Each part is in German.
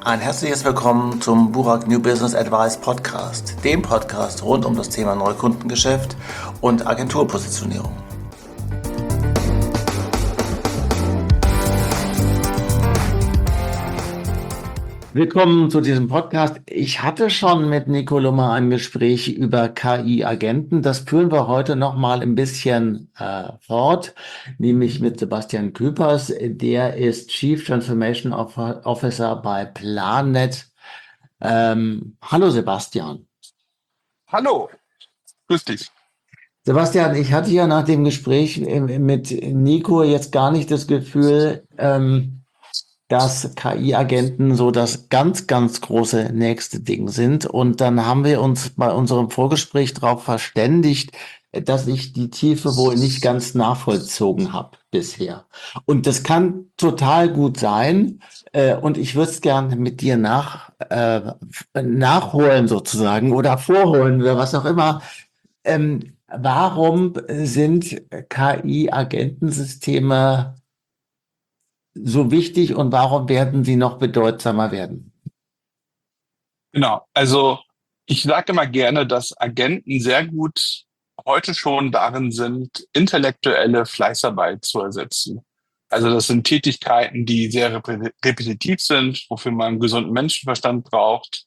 Ein herzliches Willkommen zum Burak New Business Advice Podcast, dem Podcast rund um das Thema Neukundengeschäft und Agenturpositionierung. Willkommen zu diesem Podcast. Ich hatte schon mit Nico Lummer ein Gespräch über KI-Agenten. Das führen wir heute noch mal ein bisschen fort, nämlich mit Sebastian Küpers. Der ist Chief Transformation Officer bei Planet. Hallo Sebastian. Hallo, grüß dich. Sebastian, ich hatte ja nach dem Gespräch mit Nico jetzt gar nicht das Gefühl, dass KI-Agenten so das ganz, ganz große nächste Ding sind. Und dann haben wir uns bei unserem Vorgespräch darauf verständigt, dass ich die Tiefe wohl nicht ganz nachvollzogen habe bisher. Und das kann total gut sein. Und ich würde es gerne mit dir nachholen sozusagen oder vorholen oder was auch immer. Warum sind KI-Agentensysteme so wichtig und warum werden sie noch bedeutsamer werden? Genau, also ich sage immer gerne, dass Agenten sehr gut heute schon darin sind, intellektuelle Fleißarbeit zu ersetzen. Also das sind Tätigkeiten, die sehr repetitiv sind, wofür man einen gesunden Menschenverstand braucht,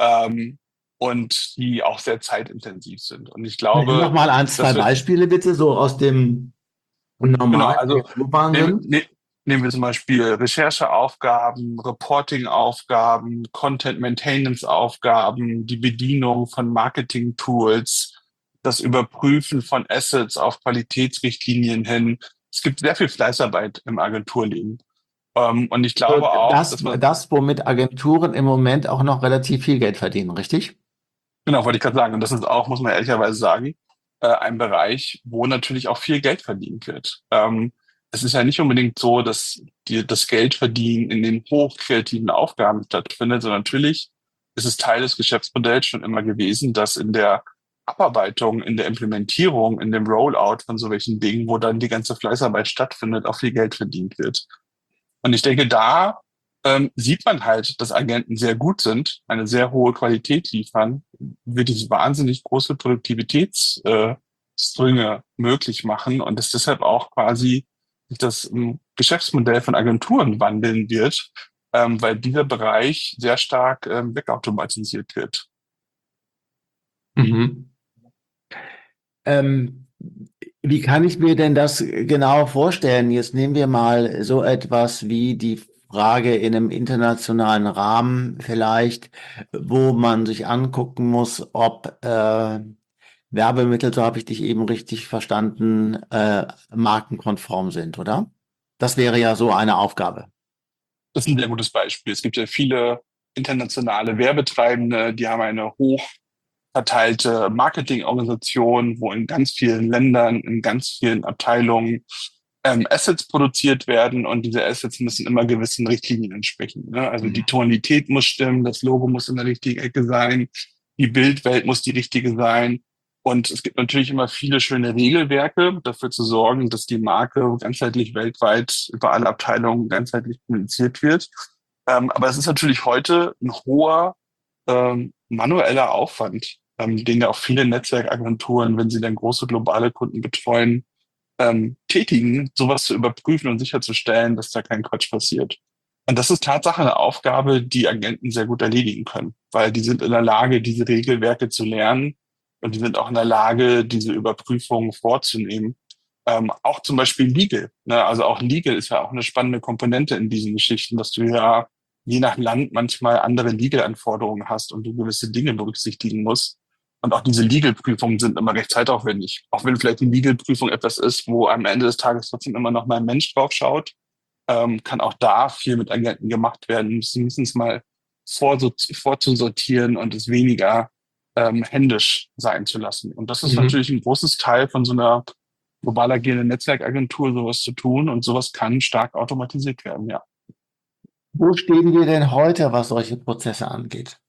und die auch sehr zeitintensiv sind. Und ich Nenn noch glaube, mal ein, zwei dass wir, Beispiele bitte, so aus dem genau, normalen also nehmen, Wahnsinn. ne, nehmen wir zum Beispiel Rechercheaufgaben, Reporting-Aufgaben, Content-Maintenance-Aufgaben, die Bedienung von Marketing-Tools, das Überprüfen von Assets auf Qualitätsrichtlinien hin. Es gibt sehr viel Fleißarbeit im Agenturleben. Und ich So, glaube auch, Das, dass man, das, womit Agenturen im Moment auch noch relativ viel Geld verdienen, richtig? genau, wollte ich gerade sagen, und das ist auch, muss man ehrlicherweise sagen, ein Bereich, wo natürlich auch viel Geld verdient wird. Es ist ja nicht unbedingt so, dass das Geldverdienen in den hochkreativen Aufgaben stattfindet, sondern natürlich ist es Teil des Geschäftsmodells schon immer gewesen, dass in der Abarbeitung, in der Implementierung, in dem Rollout von so welchen Dingen, wo dann die ganze Fleißarbeit stattfindet, auch viel Geld verdient wird. Und ich denke, da sieht man halt, dass Agenten sehr gut sind, eine sehr hohe Qualität liefern, wirklich wahnsinnig große Produktivitätssprünge möglich machen und dass deshalb auch quasi sich das Geschäftsmodell von Agenturen wandeln wird, weil dieser Bereich sehr stark wegautomatisiert wird. Mhm. Ähm, Wie kann ich mir denn das genau vorstellen? Jetzt nehmen wir mal so etwas wie die Frage in einem internationalen Rahmen vielleicht, wo man sich angucken muss, ob Werbemittel, so habe ich dich eben richtig verstanden, markenkonform sind, oder? Das wäre ja so eine Aufgabe. Das ist ein sehr gutes Beispiel. Es gibt ja viele internationale Werbetreibende, die haben eine verteilte Marketingorganisation, wo in ganz vielen Ländern, in ganz vielen Abteilungen Assets produziert werden und diese Assets müssen immer gewissen Richtlinien entsprechen. Ne? Also die Mhm. Tonalität muss stimmen, das Logo muss in der richtigen Ecke sein, die Bildwelt muss die richtige sein. Und es gibt natürlich immer viele schöne Regelwerke, dafür zu sorgen, dass die Marke ganzheitlich weltweit über alle Abteilungen ganzheitlich kommuniziert wird. Aber es ist natürlich heute ein hoher manueller Aufwand, den ja auch viele Netzwerkagenturen, wenn sie dann große globale Kunden betreuen, tätigen, sowas zu überprüfen und sicherzustellen, dass da kein Quatsch passiert. Und das ist Tatsache eine Aufgabe, die Agenten sehr gut erledigen können, weil die sind in der Lage, diese Regelwerke zu lernen und die sind auch in der Lage, diese Überprüfungen vorzunehmen. Auch zum Beispiel Legal. Ne? Also auch Legal ist ja auch eine spannende Komponente in diesen Geschichten, dass du ja je nach Land manchmal andere Legal-Anforderungen hast und du gewisse Dinge berücksichtigen musst. Und auch diese Legal-Prüfungen sind immer recht zeitaufwendig. Auch wenn vielleicht die Legal-Prüfung etwas ist, wo am Ende des Tages trotzdem immer noch mal ein Mensch drauf schaut, kann auch da viel mit Agenten gemacht werden. Sie müssen es mal vorzusortieren und es weniger händisch sein zu lassen. Und das ist Mhm. natürlich ein großes Teil von so einer global agierenden Netzwerkagentur, sowas zu tun. Und sowas kann stark automatisiert werden, ja. Wo stehen wir denn heute, was solche Prozesse angeht?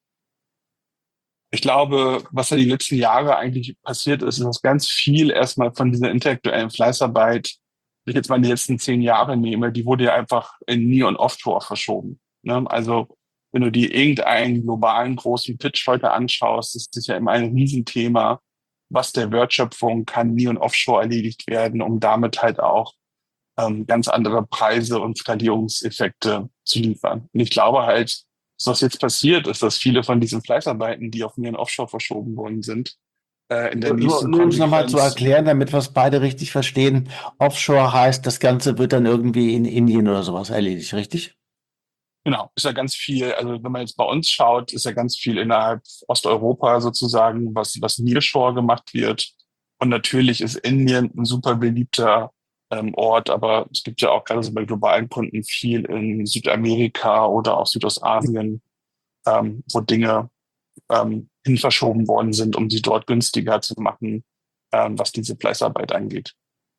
Ich glaube, was ja die letzten Jahre eigentlich passiert ist, ist, dass ganz viel erstmal von dieser intellektuellen Fleißarbeit, wenn ich jetzt mal die letzten 10 Jahre nehme, die wurde ja einfach in Near und Offshore verschoben. Ne? Also wenn du dir irgendeinen globalen großen Pitch heute anschaust, ist das ja immer ein Riesenthema, was der Wertschöpfung kann nie und offshore erledigt werden, um damit halt auch ganz andere Preise und Skalierungseffekte zu liefern. Und ich glaube halt, was jetzt passiert, ist, dass viele von diesen Fleißarbeiten, die auf Near- und Offshore verschoben worden sind, in der nächsten Nur um es nochmal zu Konsequenz. erklären, damit wir es beide richtig verstehen. Offshore heißt, das Ganze wird dann irgendwie in Indien oder sowas erledigt, richtig? Genau, ist ja ganz viel, also wenn man jetzt bei uns schaut, ist ja ganz viel innerhalb Osteuropa sozusagen, was Nearshore gemacht wird. Und natürlich ist Indien ein super beliebter Ort, aber es gibt ja auch gerade so bei globalen Kunden viel in Südamerika oder auch Südostasien, wo Dinge hin verschoben worden sind, um sie dort günstiger zu machen, was diese Fleißarbeit angeht.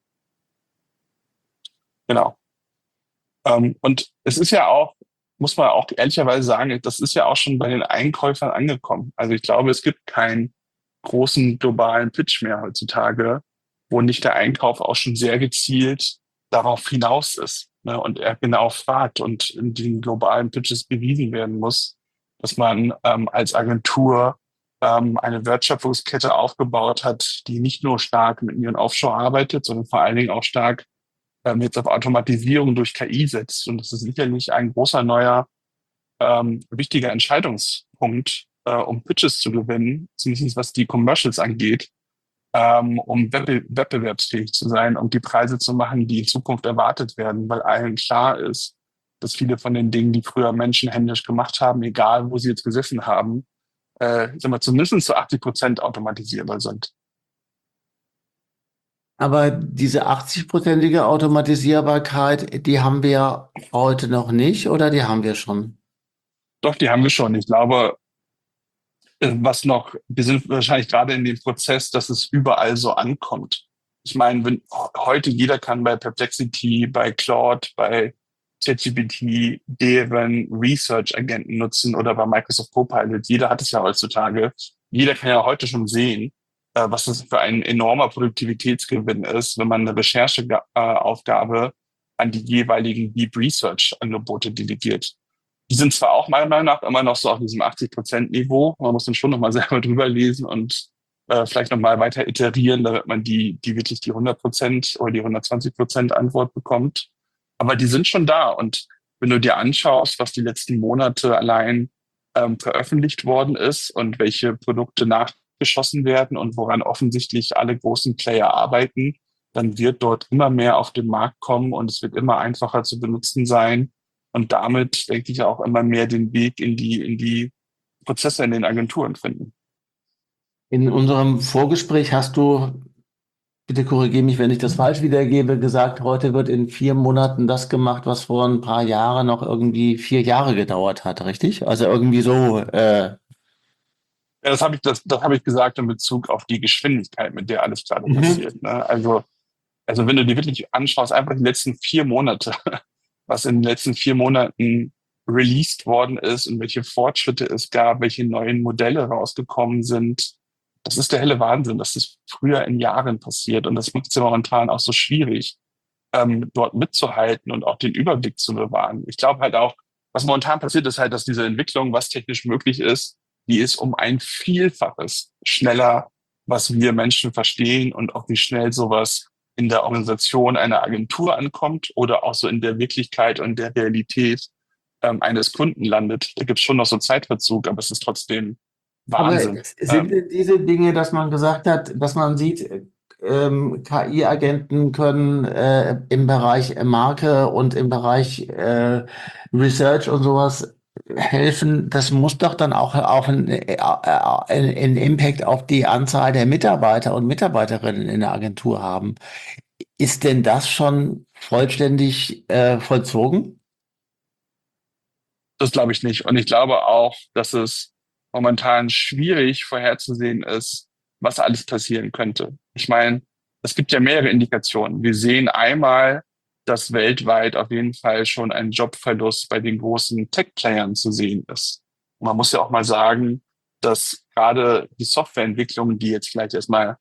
Genau. Und es ist ja auch, muss man auch ehrlicherweise sagen, das ist ja auch schon bei den Einkäufern angekommen. Also ich glaube, es gibt keinen großen globalen Pitch mehr heutzutage, wo nicht der Einkauf auch schon sehr gezielt darauf hinaus ist, ne, und er genau fragt und in den globalen Pitches bewiesen werden muss, dass man als Agentur eine Wertschöpfungskette aufgebaut hat, die nicht nur stark mit Near- und Offshore arbeitet, sondern vor allen Dingen auch stark jetzt auf Automatisierung durch KI setzt. Und das ist sicherlich ein großer neuer, wichtiger Entscheidungspunkt, um Pitches zu gewinnen, zumindest was die Commercials angeht, um wettbewerbsfähig zu sein, um die Preise zu machen, die in Zukunft erwartet werden, weil allen klar ist, dass viele von den Dingen, die früher Menschen händisch gemacht haben, egal wo sie jetzt gesessen haben, sagen wir, zumindest zu 80% automatisierbar sind. Aber diese 80-prozentige Automatisierbarkeit, die haben wir heute noch nicht oder die haben wir schon? Doch, die haben wir schon. Ich glaube, was noch, wir sind wahrscheinlich gerade in dem Prozess, dass es überall so ankommt. Ich meine, wenn heute jeder kann bei Perplexity, bei Claude, bei ChatGPT deren Research-Agenten nutzen oder bei Microsoft Copilot. Jeder hat es ja heutzutage. Jeder kann ja heute schon sehen, was das für ein enormer Produktivitätsgewinn ist, wenn man eine Rechercheaufgabe an die jeweiligen Deep Research Angebote delegiert. Die sind zwar auch meiner Meinung nach immer noch so auf diesem 80% Niveau. Man muss dann schon nochmal selber drüber lesen und vielleicht nochmal weiter iterieren, damit man die wirklich die 100% oder die 120% Antwort bekommt. Aber die sind schon da. Und wenn du dir anschaust, was die letzten Monate allein veröffentlicht worden ist und welche Produkte nachgeschossen werden und woran offensichtlich alle großen Player arbeiten, dann wird dort immer mehr auf den Markt kommen und es wird immer einfacher zu benutzen sein und damit, denke ich, auch immer mehr den Weg in die Prozesse in den Agenturen finden. In unserem Vorgespräch hast du, bitte korrigiere mich, wenn ich das falsch wiedergebe, gesagt, heute wird in 4 Monaten das gemacht, was vor ein paar Jahren noch irgendwie 4 Jahre gedauert hat, richtig? Also irgendwie so, Ja, das hab ich gesagt in Bezug auf die Geschwindigkeit, mit der alles gerade mhm. passiert. Ne? Also wenn du dir wirklich anschaust, einfach die letzten 4 Monate, was in den letzten 4 Monaten released worden ist und welche Fortschritte es gab, welche neuen Modelle rausgekommen sind, das ist der helle Wahnsinn. Das ist früher in Jahren passiert und das macht es ja momentan auch so schwierig, dort mitzuhalten und auch den Überblick zu bewahren. Ich glaube halt auch, was momentan passiert, ist halt, dass diese Entwicklung, was technisch möglich ist, die ist um ein Vielfaches schneller, was wir Menschen verstehen und auch wie schnell sowas in der Organisation einer Agentur ankommt oder auch so in der Wirklichkeit und der Realität eines Kunden landet. Da gibt es schon noch so Zeitverzug, aber es ist trotzdem Aber Wahnsinn. sind denn diese Dinge, dass man gesagt hat, dass man sieht, KI-Agenten können im Bereich Marke und im Bereich Research und sowas helfen, das muss doch dann auch einen Impact auf die Anzahl der Mitarbeiter und Mitarbeiterinnen in der Agentur haben. Ist denn das schon vollständig vollzogen? Das glaube ich nicht. Und ich glaube auch, dass es momentan schwierig vorherzusehen ist, was alles passieren könnte. Ich meine, es gibt ja mehrere Indikationen. Wir sehen einmal, dass weltweit auf jeden Fall schon ein Jobverlust bei den großen Tech-Playern zu sehen ist. Und man muss ja auch mal sagen, dass gerade die Softwareentwicklung, die jetzt vielleicht erstmal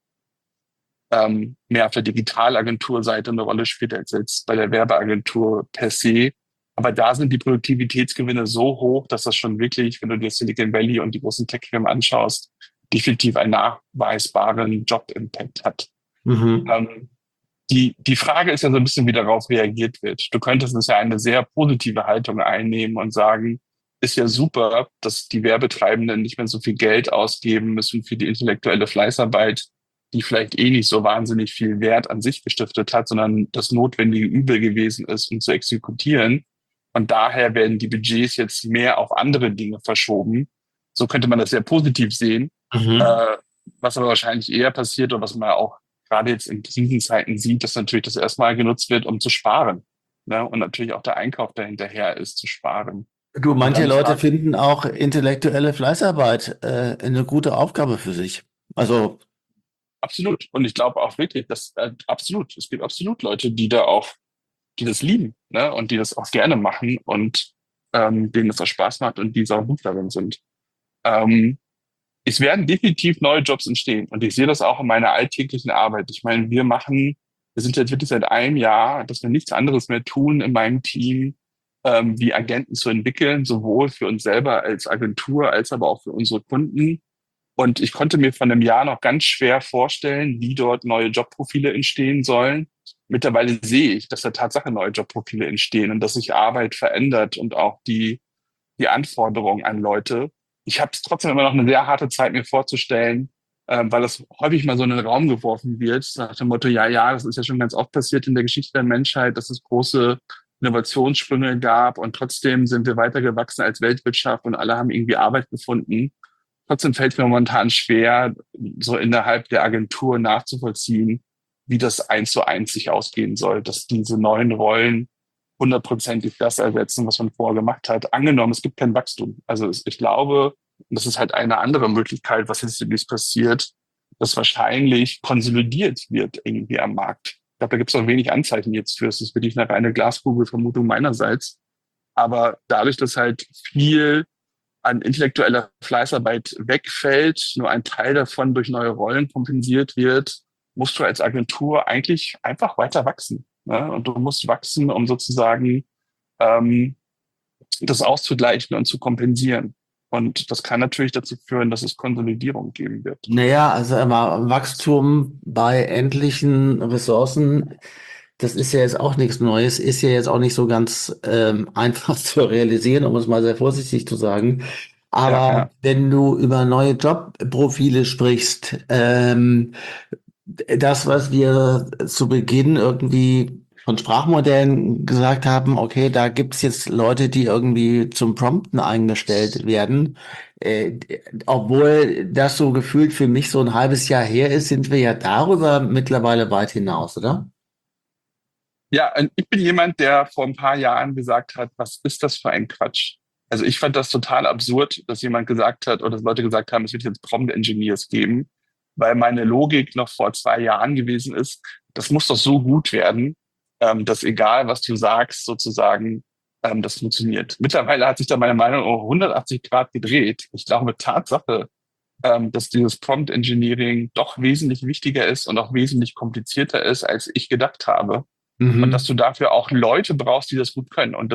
mehr auf der Digitalagenturseite eine Rolle spielt als jetzt bei der Werbeagentur per se, Aber da sind die Produktivitätsgewinne so hoch, dass das schon wirklich, wenn du dir Silicon Valley und die großen Tech-Firmen anschaust, definitiv einen nachweisbaren Job-Impact hat. Mhm. Ähm, die Frage ist ja so ein bisschen, wie darauf reagiert wird. Du könntest es ja eine sehr positive Haltung einnehmen und sagen, ist ja super, dass die Werbetreibenden nicht mehr so viel Geld ausgeben müssen für die intellektuelle Fleißarbeit, die vielleicht eh nicht so wahnsinnig viel Wert an sich gestiftet hat, sondern das notwendige Übel gewesen ist, um zu exekutieren. Und daher werden die Budgets jetzt mehr auf andere Dinge verschoben. So könnte man das sehr positiv sehen. Mhm. Äh, was aber wahrscheinlich eher passiert und was man auch gerade jetzt in Krisenzeiten sieht, dass natürlich das erstmal genutzt wird, um zu sparen. Ne? Und natürlich auch der Einkauf dahinterher ist, zu sparen. Du, Und manche dann Leute fragt, finden auch intellektuelle Fleißarbeit eine gute Aufgabe für sich. Also, absolut. Und ich glaube auch wirklich, dass absolut, es gibt absolut Leute, die da auch, die das lieben, ne? Und die das auch gerne machen und denen das auch Spaß macht und die so gut darin sind. Ähm, Es werden definitiv neue Jobs entstehen. Und ich sehe das auch in meiner alltäglichen Arbeit. Ich meine, wir sind jetzt wirklich seit einem Jahr, dass wir nichts anderes mehr tun in meinem Team, wie Agenten zu entwickeln, sowohl für uns selber als Agentur, als aber auch für unsere Kunden. Und ich konnte mir von einem Jahr noch ganz schwer vorstellen, wie dort neue Jobprofile entstehen sollen. Mittlerweile sehe ich, dass da Tatsache neue Jobprofile entstehen und dass sich Arbeit verändert und auch die Anforderungen an Leute. Ich habe es trotzdem immer noch eine sehr harte Zeit, mir vorzustellen, weil das häufig mal so in den Raum geworfen wird, nach dem Motto, ja, ja, das ist ja schon ganz oft passiert in der Geschichte der Menschheit, dass es große Innovationssprünge gab und trotzdem sind wir weitergewachsen als Weltwirtschaft und alle haben irgendwie Arbeit gefunden. Trotzdem fällt es mir momentan schwer, so innerhalb der Agentur nachzuvollziehen, wie das eins zu eins sich ausgehen soll, dass diese neuen Rollen hundertprozentig das ersetzen, was man vorher gemacht hat. Angenommen, es gibt kein Wachstum. Also ich glaube, das ist halt eine andere Möglichkeit, was jetzt demnächst passiert, dass wahrscheinlich konsolidiert wird irgendwie am Markt. Ich glaube, da gibt es auch wenig Anzeichen jetzt für. Es ist wirklich eine reine Glaskugelvermutung meinerseits. Aber dadurch, dass halt viel an intellektueller Fleißarbeit wegfällt, nur ein Teil davon durch neue Rollen kompensiert wird, musst du als Agentur eigentlich einfach weiter wachsen. Ne? Und du musst wachsen, um sozusagen ähm, das auszugleichen und zu kompensieren. Und das kann natürlich dazu führen, dass es Konsolidierung geben wird. naja, also immer Wachstum bei endlichen Ressourcen, das ist ja jetzt auch nichts Neues, ist ja jetzt auch nicht so ganz einfach zu realisieren, um es mal sehr vorsichtig zu sagen. Ja, Aber ja. wenn du über neue Jobprofile sprichst, das, was wir zu Beginn irgendwie von Sprachmodellen gesagt haben, okay, da gibt es jetzt Leute, die irgendwie zum Prompten eingestellt werden. Äh, obwohl das so gefühlt für mich so ein halbes Jahr her ist, sind wir ja darüber mittlerweile weit hinaus, oder? Ja, und ich bin jemand, der vor ein paar Jahren gesagt hat, was ist das für ein Quatsch? Also ich fand das total absurd, dass jemand gesagt hat oder dass Leute gesagt haben, es wird jetzt Prompt Engineers geben, weil meine Logik noch vor 2 Jahren gewesen ist, das muss doch so gut werden, dass egal, was du sagst, sozusagen, das funktioniert. Mittlerweile hat sich da meine Meinung um 180 Grad gedreht. Ich glaube, Tatsache, dass dieses Prompt Engineering doch wesentlich wichtiger ist und auch wesentlich komplizierter ist, als ich gedacht habe und dass Mhm. du dafür auch Leute brauchst, die das gut können. Und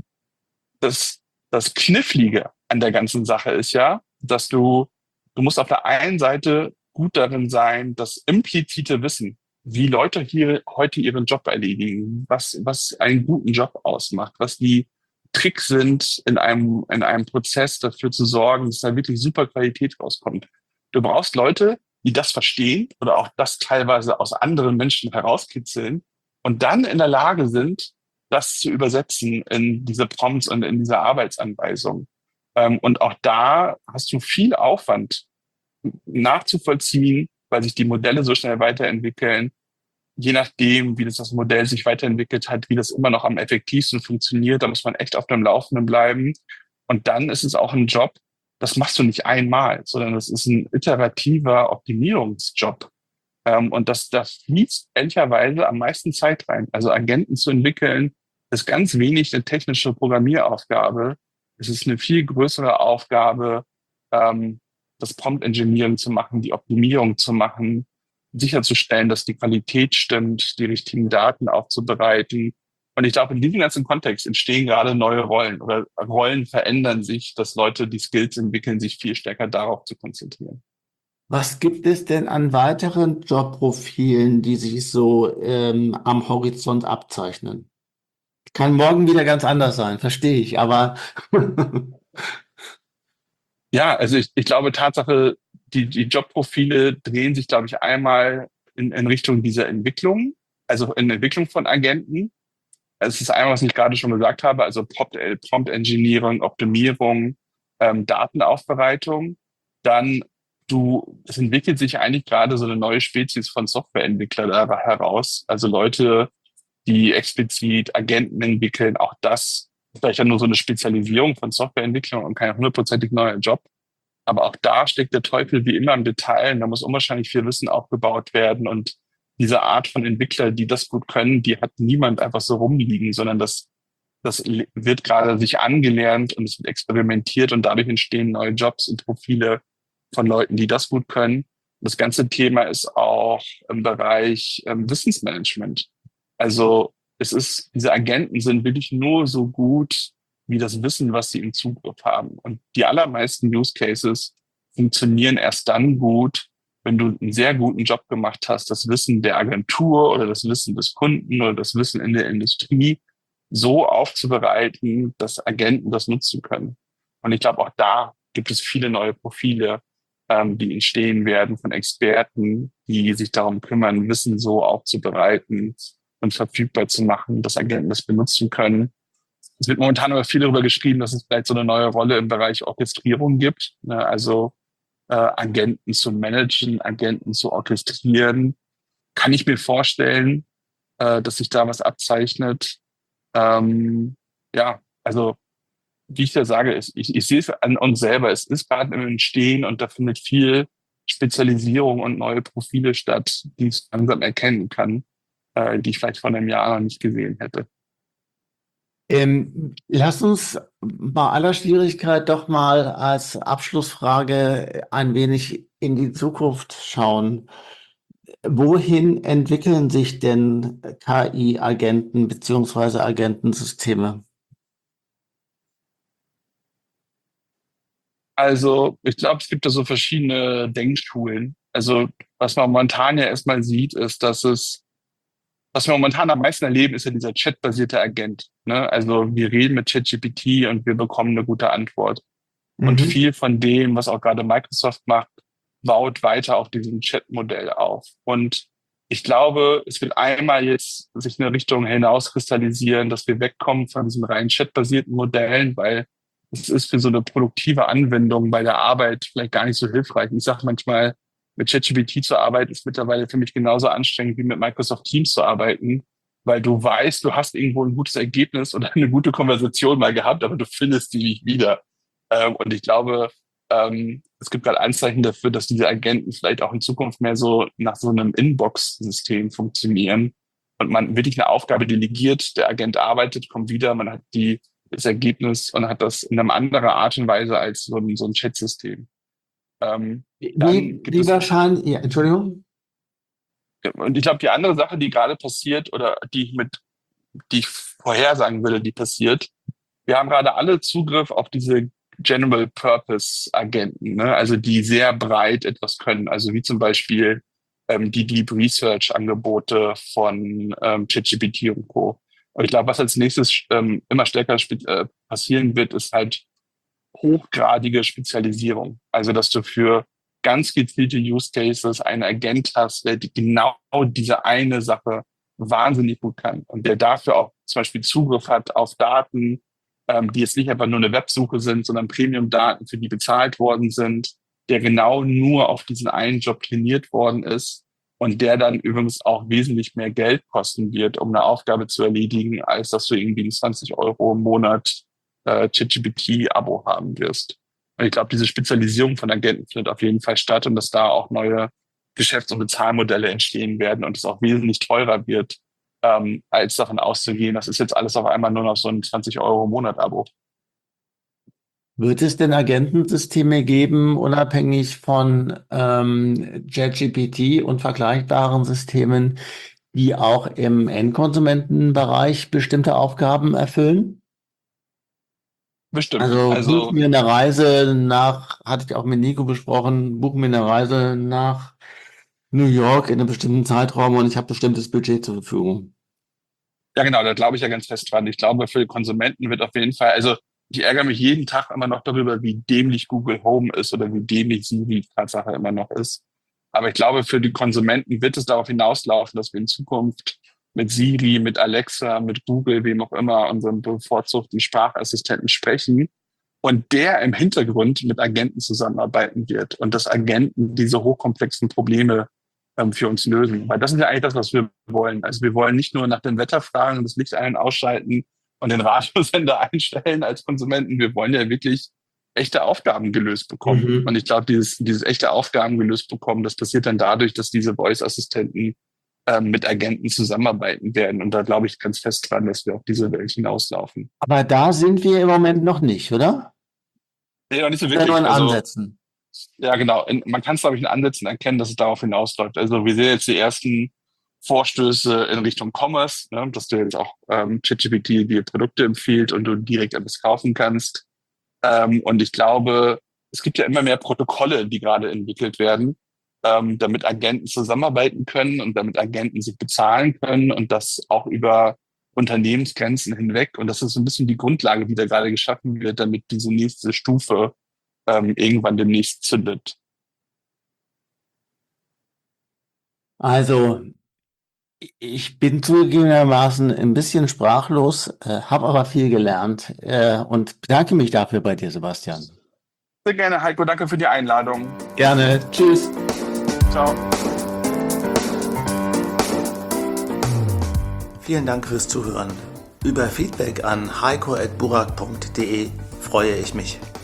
das, das Knifflige an der ganzen Sache ist ja, dass du musst auf der einen Seite gut darin sein, das implizite Wissen, wie Leute hier heute ihren Job erledigen, was einen guten Job ausmacht, was die Tricks sind, in einem Prozess dafür zu sorgen, dass da wirklich super Qualität rauskommt. Du brauchst Leute, die das verstehen oder auch das teilweise aus anderen Menschen herauskitzeln und dann in der Lage sind, das zu übersetzen in diese Prompts und in diese Arbeitsanweisungen. Und auch da hast du viel Aufwand nachzuvollziehen, weil sich die Modelle so schnell weiterentwickeln. Je nachdem, wie das Modell sich weiterentwickelt hat, wie das immer noch am effektivsten funktioniert, da muss man echt auf dem Laufenden bleiben. Und dann ist es auch ein Job, das machst du nicht einmal, sondern das ist ein iterativer Optimierungsjob. Und da fließt ehrlicherweise am meisten Zeit rein. Also Agenten zu entwickeln, ist ganz wenig eine technische Programmieraufgabe. Es ist eine viel größere Aufgabe, ähm, das Prompt Engineering zu machen, die Optimierung zu machen, sicherzustellen, dass die Qualität stimmt, die richtigen Daten aufzubereiten Und ich glaube, in diesem ganzen Kontext entstehen gerade neue Rollen oder Rollen verändern sich, dass Leute, die Skills entwickeln, sich viel stärker darauf zu konzentrieren. Was gibt es denn an weiteren Jobprofilen, die sich so am Horizont abzeichnen? Kann morgen wieder ganz anders sein, verstehe ich, aber Ja, also ich glaube, Tatsache, die Jobprofile drehen sich, glaube ich, einmal in Richtung dieser Entwicklung, also in Entwicklung von Agenten. Also es ist einmal, was ich gerade schon gesagt habe, also Prompt Engineering, Optimierung, Datenaufbereitung. Dann es entwickelt sich eigentlich gerade so eine neue Spezies von Softwareentwickler da heraus. Also Leute, die explizit Agenten entwickeln, auch das ist vielleicht ja nur so eine Spezialisierung von Softwareentwicklung und kein hundertprozentig neuer Job. Aber auch da steckt der Teufel wie immer im Detail. Und da muss unwahrscheinlich viel Wissen aufgebaut werden. Und diese Art von Entwickler, die das gut können, die hat niemand einfach so rumliegen, sondern das wird gerade sich angelernt und es wird experimentiert und dadurch entstehen neue Jobs und Profile von Leuten, die das gut können. Das ganze Thema ist auch im Bereich Wissensmanagement. Also diese Agenten sind wirklich nur so gut wie das Wissen, was sie im Zugriff haben. Und die allermeisten Use Cases funktionieren erst dann gut, wenn du einen sehr guten Job gemacht hast, das Wissen der Agentur oder das Wissen des Kunden oder das Wissen in der Industrie so aufzubereiten, dass Agenten das nutzen können. Und ich glaube, auch da gibt es viele neue Profile, die entstehen werden von Experten, die sich darum kümmern, Wissen so aufzubereiten und verfügbar zu machen, dass Agenten das benutzen können. Es wird momentan aber viel darüber geschrieben, dass es vielleicht so eine neue Rolle im Bereich Orchestrierung gibt, ne? Also Agenten zu managen, Agenten zu orchestrieren. Kann ich mir vorstellen, dass sich da was abzeichnet. Ja, also wie ich ja sage, ich sehe es an uns selber. Es ist gerade im Entstehen und da findet viel Spezialisierung und neue Profile statt, die ich langsam erkennen kann, die ich vielleicht vor einem Jahr noch nicht gesehen hätte. lass uns bei aller Schwierigkeit doch mal als Abschlussfrage ein wenig in die Zukunft schauen. Wohin entwickeln sich denn KI-Agenten beziehungsweise Agentensysteme? Also ich glaube, es gibt da so verschiedene Denkschulen. Also was man momentan ja erstmal sieht, ist, was wir momentan am meisten erleben, ist ja dieser chatbasierte Agent. Ne? Also wir reden mit ChatGPT und wir bekommen eine gute Antwort. Und Mhm. viel von dem, was auch gerade Microsoft macht, baut weiter auf diesem Chat-Modell auf. Und ich glaube, es wird einmal jetzt sich in eine Richtung hinauskristallisieren, dass wir wegkommen von diesen rein chatbasierten Modellen, weil es ist für so eine produktive Anwendung bei der Arbeit vielleicht gar nicht so hilfreich. Ich sage manchmal, mit ChatGPT zu arbeiten ist mittlerweile für mich genauso anstrengend wie mit Microsoft Teams zu arbeiten, weil du weißt, du hast irgendwo ein gutes Ergebnis oder eine gute Konversation mal gehabt, aber du findest die nicht wieder. Und ich glaube, es gibt gerade Anzeichen dafür, dass diese Agenten vielleicht auch in Zukunft mehr so nach so einem Inbox-System funktionieren und man wirklich eine Aufgabe delegiert, der Agent arbeitet, kommt wieder, man hat das Ergebnis und hat das in einer anderen Art und Weise als so ein Chat-System. Dann gibt Wie es, wahrscheinlich, ja, Entschuldigung. und ich glaube, die andere Sache, die gerade passiert oder die ich vorhersagen würde, die passiert, wir haben gerade alle Zugriff auf diese General Purpose Agenten, ne? Also die sehr breit etwas können, also wie zum Beispiel die Deep Research Angebote von ChatGPT und Co. Und ich glaube, was als nächstes immer stärker passieren wird, ist halt hochgradige Spezialisierung. Also dass du für ganz gezielte Use Cases einen Agent hast, der genau diese eine Sache wahnsinnig gut kann und der dafür auch zum Beispiel Zugriff hat auf Daten, die jetzt nicht einfach nur eine Websuche sind, sondern Premium-Daten, für die bezahlt worden sind, der genau nur auf diesen einen Job trainiert worden ist und der dann übrigens auch wesentlich mehr Geld kosten wird, um eine Aufgabe zu erledigen, als dass du irgendwie ein 20 € im Monat ChatGPT-Abo haben wirst. Und ich glaube, diese Spezialisierung von Agenten findet auf jeden Fall statt und dass da auch neue Geschäfts- und Bezahlmodelle entstehen werden und es auch wesentlich teurer wird, als davon auszugehen, das ist jetzt alles auf einmal nur noch so ein 20 € im Monat Abo. Wird es denn Agentensysteme geben, unabhängig von ChatGPT und vergleichbaren Systemen, die auch im Endkonsumentenbereich bestimmte Aufgaben erfüllen? Bestimmt. Also buch Also mir eine Reise nach, hatte ich auch mit Nico besprochen, buch mir eine Reise nach New York in einem bestimmten Zeitraum und ich habe bestimmtes Budget zur Verfügung. ja, genau, da glaube ich ja ganz fest dran. Ich glaube, für die Konsumenten wird auf jeden Fall, also ich ärgere mich jeden Tag immer noch darüber, wie dämlich Google Home ist oder wie dämlich Siri Tatsache immer noch ist. Aber ich glaube, für die Konsumenten wird es darauf hinauslaufen, dass wir in Zukunft mit Siri, mit Alexa, mit Google, wem auch immer, unserem bevorzugten Sprachassistenten sprechen und der im Hintergrund mit Agenten zusammenarbeiten wird und dass Agenten diese hochkomplexen Probleme für uns lösen. Weil das ist ja eigentlich das, was wir wollen. Also wir wollen nicht nur nach dem Wetter fragen, das Licht ein- und ausschalten und den Radiosender einstellen als Konsumenten. Wir wollen ja wirklich echte Aufgaben gelöst bekommen. Und Mhm. ich glaube, dieses echte Aufgaben gelöst bekommen, das passiert dann dadurch, dass diese Voice-Assistenten mit Agenten zusammenarbeiten werden. Und da glaube ich ganz fest dran, dass wir auf diese Welt hinauslaufen. Aber da sind wir im Moment noch nicht, oder? Nee, noch nicht so Oder nur in wirklich. Also Ansätzen. ja, genau. Man kann es, glaube ich, in Ansätzen erkennen, dass es darauf hinausläuft. Also wir sehen jetzt die ersten Vorstöße in Richtung Commerce, ne, dass du jetzt auch ChatGPT dir Produkte empfiehlt und du direkt etwas kaufen kannst. Und ich glaube, es gibt ja immer mehr Protokolle, die gerade entwickelt werden, damit Agenten zusammenarbeiten können und damit Agenten sich bezahlen können und das auch über Unternehmensgrenzen hinweg. Und das ist so ein bisschen die Grundlage, die da gerade geschaffen wird, damit diese nächste Stufe irgendwann demnächst zündet. Also, ich bin zugegebenermaßen ein bisschen sprachlos, habe aber viel gelernt, und bedanke mich dafür bei dir, Sebastian. Sehr gerne, Heiko. Danke für die Einladung. Gerne. Tschüss. Ciao. Vielen Dank fürs Zuhören. Über Feedback an heiko@burak.de freue ich mich.